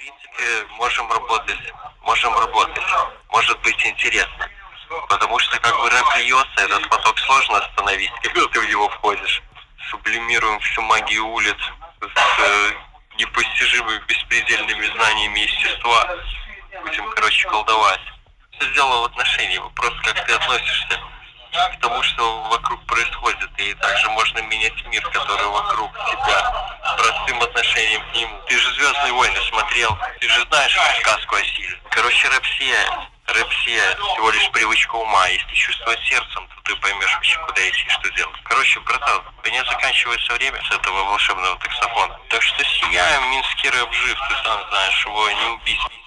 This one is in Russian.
принципе, можем работать. Может быть интересно. Потому что как бы рэп льется, этот поток сложно остановить, когда ты в него входишь. Сублимируем всю магию улиц с непостижимыми беспредельными знаниями естества. Будем, короче, колдовать. Все дело в отношении, вопрос, как ты относишься к тому, что вокруг происходит, и также можно менять мир, который вокруг тебя, простым отношением к нему. Ты же «Звездные войны» смотрел, ты же знаешь сказку о силе. Короче, рэп сияет. Рэп сияет, всего лишь привычка ума. Если чувствовать сердцем, то ты поймешь вообще, куда идти и что делать. Короче, братан, у меня заканчивается время с этого волшебного таксофона. Так что сияем, минский рэп жив, ты сам знаешь, его не убить.